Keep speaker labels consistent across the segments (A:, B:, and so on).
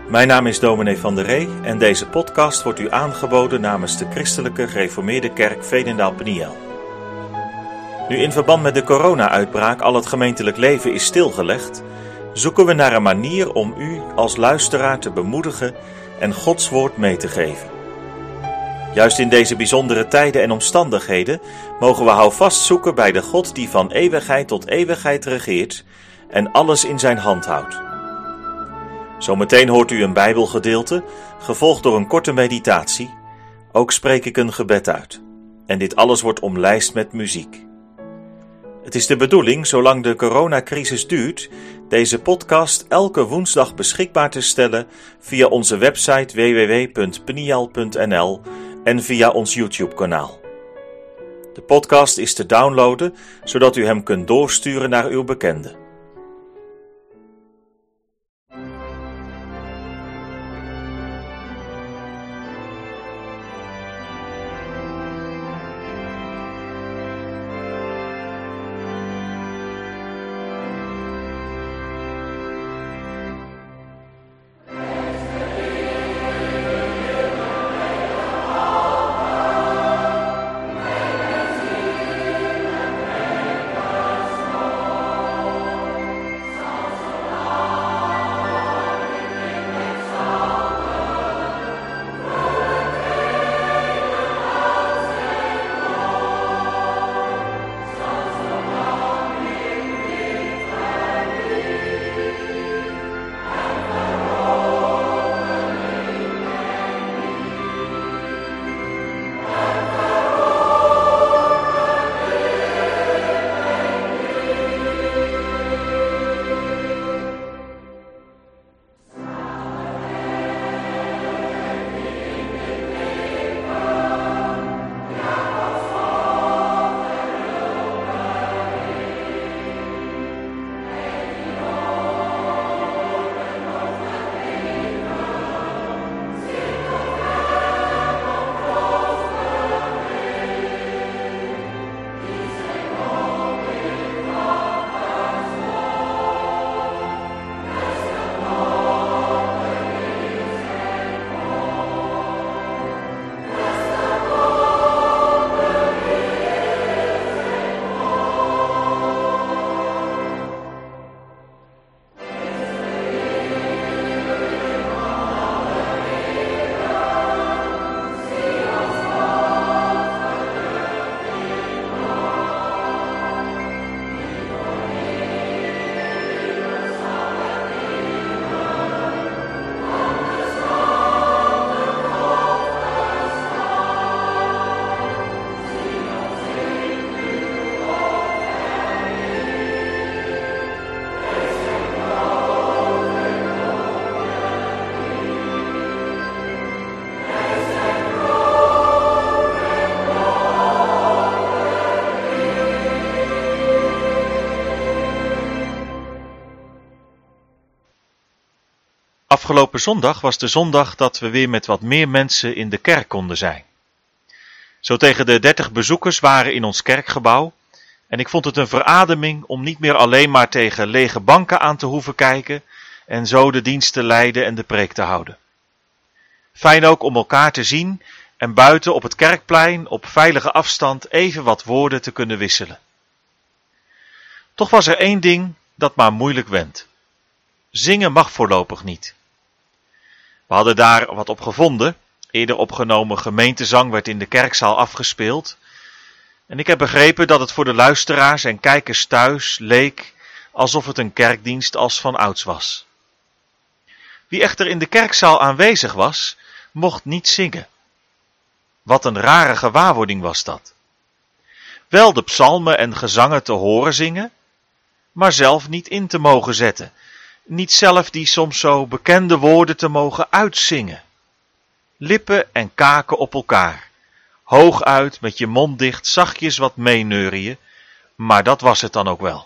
A: Mijn naam is dominee Van der Ree en deze podcast wordt u aangeboden namens de Christelijke Gereformeerde Kerk Veenendaal-Peniel. Nu in verband met de corona-uitbraak al het gemeentelijk leven is stilgelegd, zoeken we naar een manier om u als luisteraar te bemoedigen en Gods woord mee te geven. Juist in deze bijzondere tijden en omstandigheden mogen we houvast zoeken bij de God die van eeuwigheid tot eeuwigheid regeert en alles in zijn hand houdt. Zometeen hoort u een Bijbelgedeelte, gevolgd door een korte meditatie. Ook spreek ik een gebed uit. En dit alles wordt omlijst met muziek. Het is de bedoeling, zolang de coronacrisis duurt, deze podcast elke woensdag beschikbaar te stellen via onze website www.peniel.nl en via ons YouTube-kanaal. De podcast is te downloaden, zodat u hem kunt doorsturen naar uw bekenden. Afgelopen zondag was de zondag dat we weer met wat meer mensen in de kerk konden zijn. Zo tegen de 30 bezoekers waren in ons kerkgebouw en ik vond het een verademing om niet meer alleen maar tegen lege banken aan te hoeven kijken en zo de dienst te leiden en de preek te houden. Fijn ook om elkaar te zien en buiten op het kerkplein op veilige afstand even wat woorden te kunnen wisselen. Toch was er één ding dat maar moeilijk went. Zingen mag voorlopig niet. We hadden daar wat op gevonden. Eerder opgenomen gemeentezang werd in de kerkzaal afgespeeld. En ik heb begrepen dat het voor de luisteraars en kijkers thuis leek alsof het een kerkdienst als van ouds was. Wie echter in de kerkzaal aanwezig was, mocht niet zingen. Wat een rare gewaarwording was dat. Wel de psalmen en gezangen te horen zingen, maar zelf niet in te mogen zetten. Niet zelf die soms zo bekende woorden te mogen uitzingen. Lippen en kaken op elkaar. Hooguit met je mond dicht zachtjes wat meeneurien, maar dat was het dan ook wel.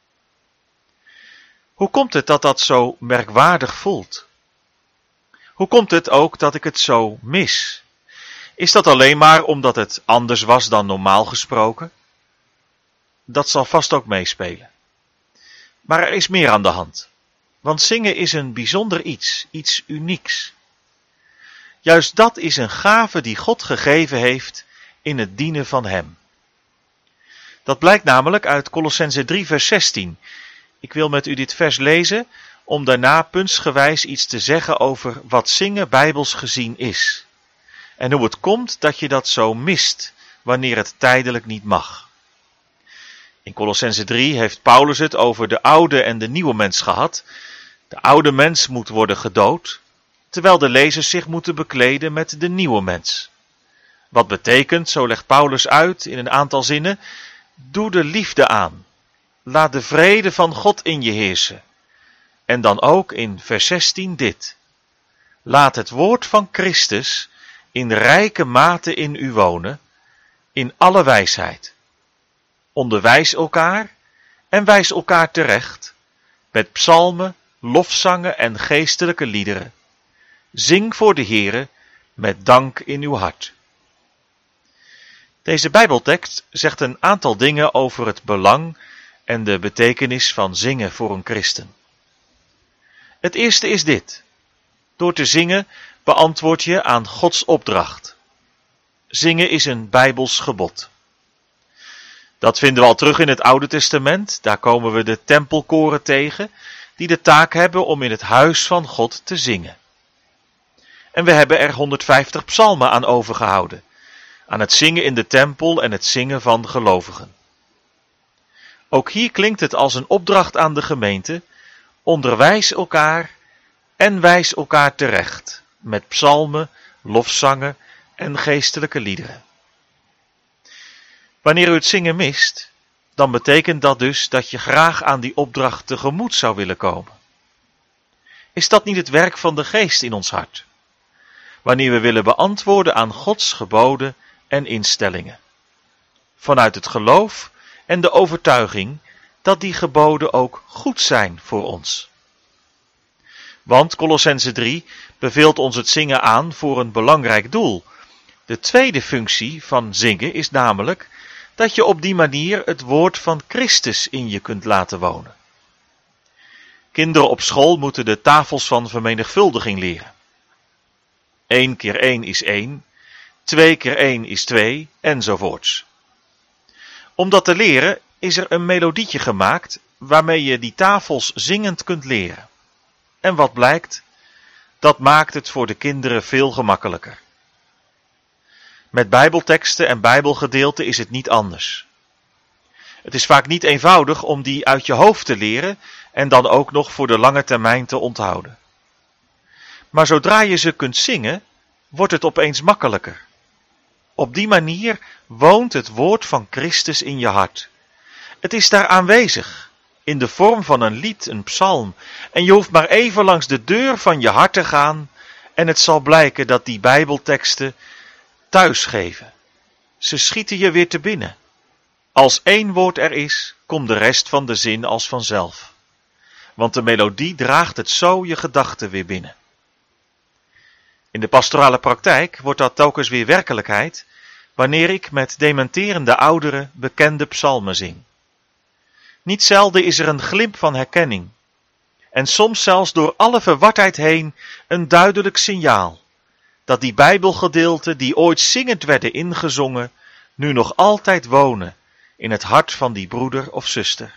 A: Hoe komt het dat dat zo merkwaardig voelt? Hoe komt het ook dat ik het zo mis? Is dat alleen maar omdat het anders was dan normaal gesproken? Dat zal vast ook meespelen. Maar er is meer aan de hand. Want zingen is een bijzonder iets unieks. Juist dat is een gave die God gegeven heeft in het dienen van hem. Dat blijkt namelijk uit Kolossenzen 3 vers 16. Ik wil met u dit vers lezen om daarna puntsgewijs iets te zeggen over wat zingen bijbels gezien is. En hoe het komt dat je dat zo mist wanneer het tijdelijk niet mag. In Kolossenzen 3 heeft Paulus het over de oude en de nieuwe mens gehad. De oude mens moet worden gedood, terwijl de lezers zich moeten bekleden met de nieuwe mens. Wat betekent, zo legt Paulus uit in een aantal zinnen, doe de liefde aan. Laat de vrede van God in je heersen. En dan ook in vers 16 dit. Laat het woord van Christus in rijke mate in u wonen, in alle wijsheid. Onderwijs elkaar en wijs elkaar terecht, met psalmen, lofzangen en geestelijke liederen. Zing voor de Heere met dank in uw hart. Deze Bijbeltekst zegt een aantal dingen over het belang en de betekenis van zingen voor een christen. Het eerste is dit. Door te zingen beantwoord je aan Gods opdracht. Zingen is een Bijbels gebod. Dat vinden we al terug in het Oude Testament. Daar komen we de tempelkoren tegen, die de taak hebben om in het huis van God te zingen. En we hebben er 150 psalmen aan overgehouden. Aan het zingen in de tempel en het zingen van gelovigen. Ook hier klinkt het als een opdracht aan de gemeente. Onderwijs elkaar en wijs elkaar terecht. Met psalmen, lofzangen en geestelijke liederen. Wanneer u het zingen mist, dan betekent dat dus dat je graag aan die opdracht tegemoet zou willen komen. Is dat niet het werk van de Geest in ons hart? Wanneer we willen beantwoorden aan Gods geboden en instellingen. Vanuit het geloof en de overtuiging dat die geboden ook goed zijn voor ons. Want Kolossenzen 3 beveelt ons het zingen aan voor een belangrijk doel. De tweede functie van zingen is namelijk dat je op die manier het woord van Christus in je kunt laten wonen. Kinderen op school moeten de tafels van vermenigvuldiging leren. 1 keer 1 is 1, 2 keer 1 is 2, enzovoorts. Om dat te leren is er een melodietje gemaakt waarmee je die tafels zingend kunt leren. En wat blijkt? Dat maakt het voor de kinderen veel gemakkelijker. Met bijbelteksten en bijbelgedeelten is het niet anders. Het is vaak niet eenvoudig om die uit je hoofd te leren en dan ook nog voor de lange termijn te onthouden. Maar zodra je ze kunt zingen, wordt het opeens makkelijker. Op die manier woont het woord van Christus in je hart. Het is daar aanwezig, in de vorm van een lied, een psalm. En je hoeft maar even langs de deur van je hart te gaan en het zal blijken dat die bijbelteksten thuis geven. Ze schieten je weer te binnen. Als 1 woord er is, komt de rest van de zin als vanzelf. Want de melodie draagt het zo je gedachten weer binnen. In de pastorale praktijk wordt dat telkens weer werkelijkheid, wanneer ik met dementerende ouderen bekende psalmen zing. Niet zelden is er een glimp van herkenning, en soms zelfs door alle verwardheid heen een duidelijk signaal, dat die bijbelgedeelten die ooit zingend werden ingezongen, nu nog altijd wonen in het hart van die broeder of zuster.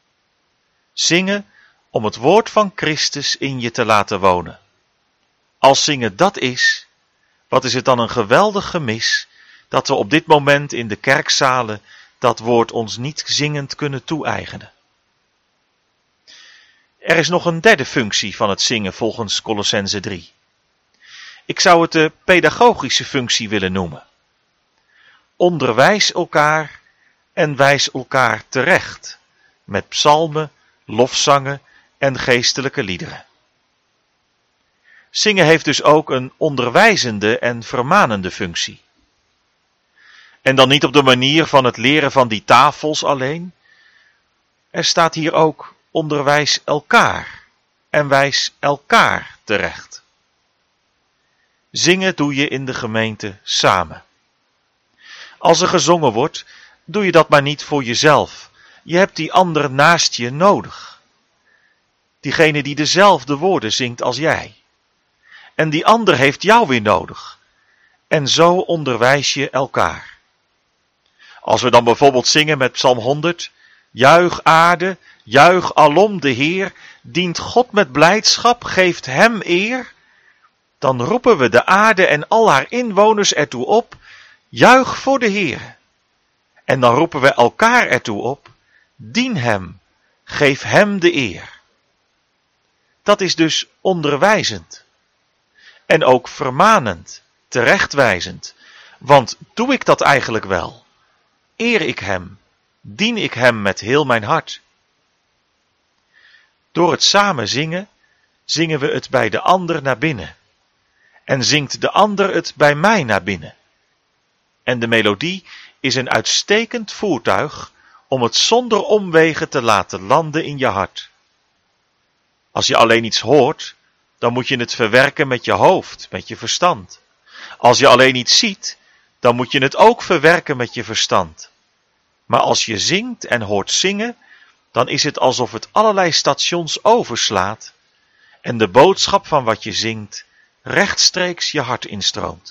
A: Zingen om het woord van Christus in je te laten wonen. Als zingen dat is, wat is het dan een geweldig gemis dat we op dit moment in de kerkzalen dat woord ons niet zingend kunnen toe-eigenen. Er is nog een derde functie van het zingen volgens Kolossenzen 3. Ik zou het de pedagogische functie willen noemen. Onderwijs elkaar en wijs elkaar terecht met psalmen, lofzangen en geestelijke liederen. Zingen heeft dus ook een onderwijzende en vermanende functie. En dan niet op de manier van het leren van die tafels alleen. Er staat hier ook onderwijs elkaar en wijs elkaar terecht. Zingen doe je in de gemeente samen. Als er gezongen wordt, doe je dat maar niet voor jezelf. Je hebt die ander naast je nodig. Diegene die dezelfde woorden zingt als jij. En die ander heeft jou weer nodig. En zo onderwijs je elkaar. Als we dan bijvoorbeeld zingen met Psalm 100. Juich aarde, juich alom de Heer. Dient God met blijdschap, geeft hem eer. Dan roepen we de aarde en al haar inwoners ertoe op. Juich voor de Heer. En dan roepen we elkaar ertoe op. Dien hem, geef hem de eer. Dat is dus onderwijzend. En ook vermanend, terechtwijzend. Want doe ik dat eigenlijk wel? Eer ik hem? Dien ik hem met heel mijn hart? Door het samen zingen, zingen we het bij de ander naar binnen. En zingt de ander het bij mij naar binnen. En de melodie is een uitstekend voertuig om het zonder omwegen te laten landen in je hart. Als je alleen iets hoort, dan moet je het verwerken met je hoofd, met je verstand. Als je alleen iets ziet, dan moet je het ook verwerken met je verstand. Maar als je zingt en hoort zingen, dan is het alsof het allerlei stations overslaat en de boodschap van wat je zingt rechtstreeks je hart instroomt.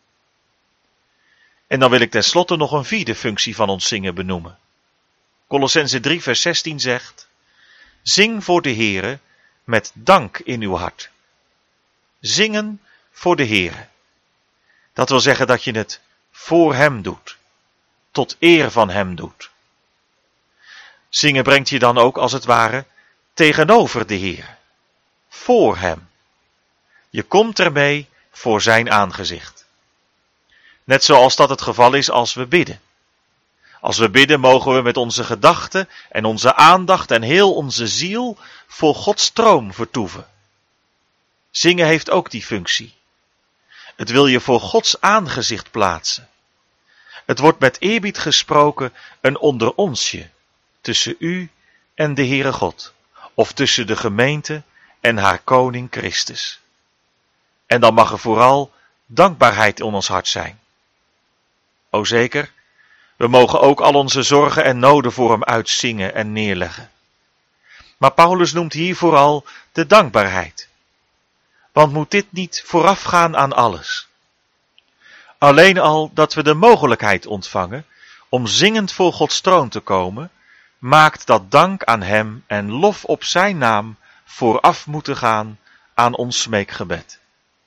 A: En dan wil ik tenslotte nog een vierde functie van ons zingen benoemen. Kolossenzen 3 vers 16 zegt: Zing voor de Heere met dank in uw hart. Zingen voor de Heere. Dat wil zeggen dat je het voor hem doet. Tot eer van hem doet. Zingen brengt je dan ook als het ware tegenover de Heer. Voor hem. Je komt ermee voor zijn aangezicht. Net zoals dat het geval is als we bidden. Als we bidden mogen we met onze gedachten en onze aandacht en heel onze ziel voor Gods troon vertoeven. Zingen heeft ook die functie. Het wil je voor Gods aangezicht plaatsen. Het wordt met eerbied gesproken een onder onsje tussen u en de Heere God, of tussen de gemeente en haar koning Christus. En dan mag er vooral dankbaarheid in ons hart zijn. O zeker, we mogen ook al onze zorgen en noden voor hem uitzingen en neerleggen. Maar Paulus noemt hier vooral de dankbaarheid. Want moet dit niet voorafgaan aan alles? Alleen al dat we de mogelijkheid ontvangen om zingend voor Gods troon te komen, maakt dat dank aan hem en lof op zijn naam vooraf moeten gaan aan ons smeekgebed.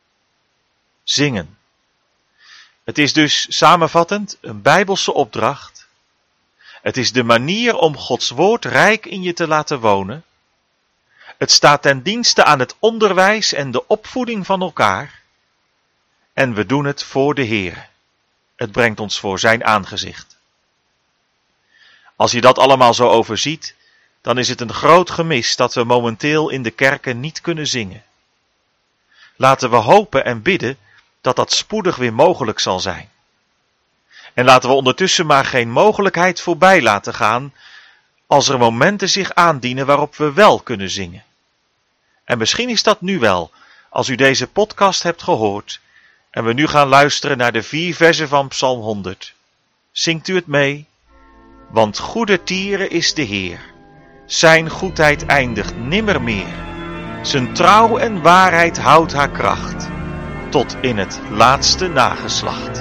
A: Zingen. Het is dus samenvattend een Bijbelse opdracht. Het is de manier om Gods woord rijk in je te laten wonen. Het staat ten dienste aan het onderwijs en de opvoeding van elkaar. En we doen het voor de Heer. Het brengt ons voor zijn aangezicht. Als je dat allemaal zo overziet, dan is het een groot gemis dat we momenteel in de kerken niet kunnen zingen. Laten we hopen en bidden dat dat spoedig weer mogelijk zal zijn. En laten we ondertussen maar geen mogelijkheid voorbij laten gaan als er momenten zich aandienen waarop we wel kunnen zingen. En misschien is dat nu wel, als u deze podcast hebt gehoord en we nu gaan luisteren naar de 4 versen van Psalm 100. Zingt u het mee? Want goede tieren is de Heer. Zijn goedheid eindigt nimmermeer. Zijn trouw en waarheid houdt haar kracht. Tot in het laatste nageslacht.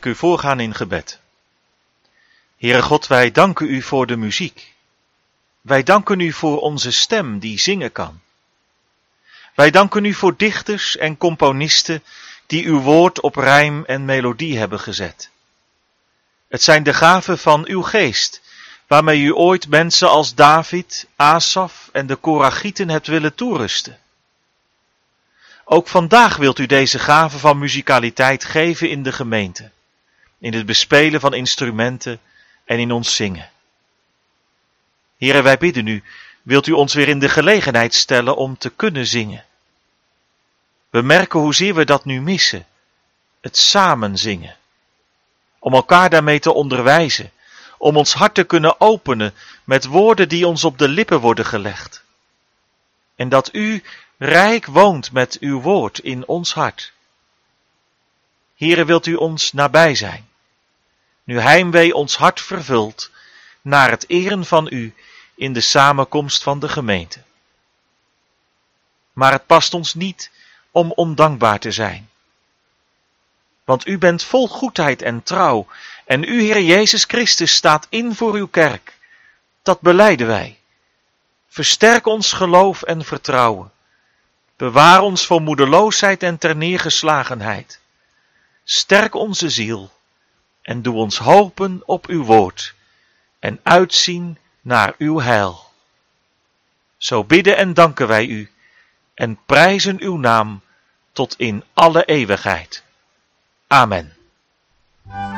A: u voorgaan in gebed. Heere God, wij danken u voor de muziek. Wij danken u voor onze stem die zingen kan. Wij danken u voor dichters en componisten die uw woord op rijm en melodie hebben gezet. Het zijn de gaven van uw geest, waarmee u ooit mensen als David, Asaf en de Koragieten hebt willen toerusten. Ook vandaag wilt u deze gaven van muzikaliteit geven in de gemeente, in het bespelen van instrumenten en in ons zingen. Heere, wij bidden u, wilt u ons weer in de gelegenheid stellen om te kunnen zingen. We merken hoezeer we dat nu missen, het samen zingen. Om elkaar daarmee te onderwijzen, om ons hart te kunnen openen met woorden die ons op de lippen worden gelegd. En dat u rijk woont met uw woord in ons hart. Heere, wilt u ons nabij zijn, nu heimwee ons hart vervult, naar het eren van u in de samenkomst van de gemeente. Maar het past ons niet om ondankbaar te zijn. Want u bent vol goedheid en trouw, en u, Heer Jezus Christus, staat in voor uw kerk. Dat belijden wij. Versterk ons geloof en vertrouwen. Bewaar ons voor moedeloosheid en terneergeslagenheid. Sterk onze ziel en doe ons hopen op uw woord en uitzien naar uw heil. Zo bidden en danken wij u en prijzen uw naam tot in alle eeuwigheid. Amen.